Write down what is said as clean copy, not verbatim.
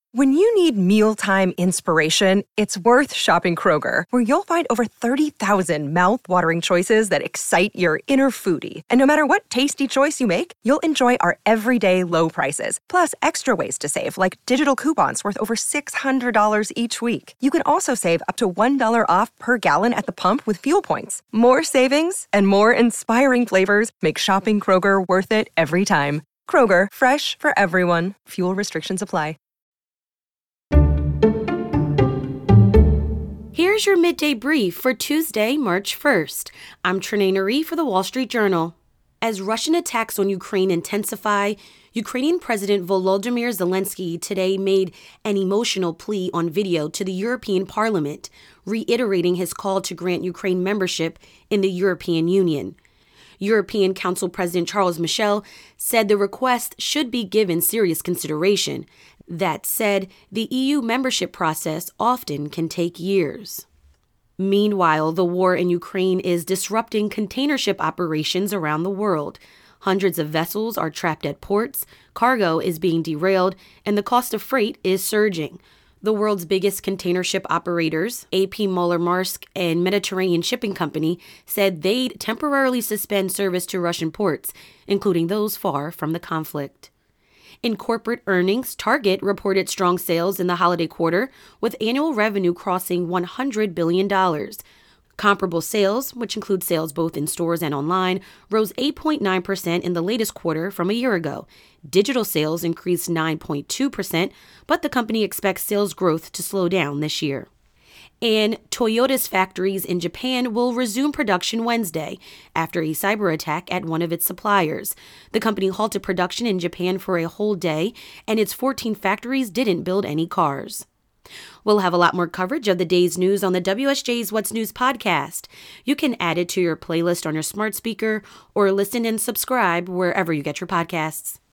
When you need mealtime inspiration, it's worth shopping Kroger, where you'll find over 30,000 mouth-watering choices that excite your inner foodie. And no matter what tasty choice you make, you'll enjoy our everyday low prices, plus extra ways to save, like digital coupons worth over $600 each week. You can also save up to $1 off per gallon at the pump with fuel points. More savings and more inspiring flavors make shopping Kroger worth it every time. Kroger, fresh for everyone. Fuel restrictions apply. Here's your midday brief for Tuesday, March 1st. I'm Trenae Nari for the Wall Street Journal. As Russian attacks on Ukraine intensify, Ukrainian President Volodymyr Zelensky today made an emotional plea on video to the European Parliament, reiterating his call to grant Ukraine membership in the European Union. European Council President Charles Michel said the request should be given serious consideration. That said, the EU membership process often can take years. Meanwhile, the war in Ukraine is disrupting container ship operations around the world. Hundreds of vessels are trapped at ports, cargo is being derailed, and the cost of freight is surging. The world's biggest container ship operators, AP Moller Maersk and Mediterranean Shipping Company, said they'd temporarily suspend service to Russian ports, including those far from the conflict. In corporate earnings, Target reported strong sales in the holiday quarter, with annual revenue crossing $100 billion. Comparable sales, which include sales both in stores and online, rose 8.9% in the latest quarter from a year ago. Digital sales increased 9.2%, but the company expects sales growth to slow down this year. And Toyota's factories in Japan will resume production Wednesday after a cyber attack at one of its suppliers. The company halted production in Japan for a whole day, and its 14 factories didn't build any cars. We'll have a lot more coverage of the day's news on the WSJ's What's News podcast. You can add it to your playlist on your smart speaker or listen and subscribe wherever you get your podcasts.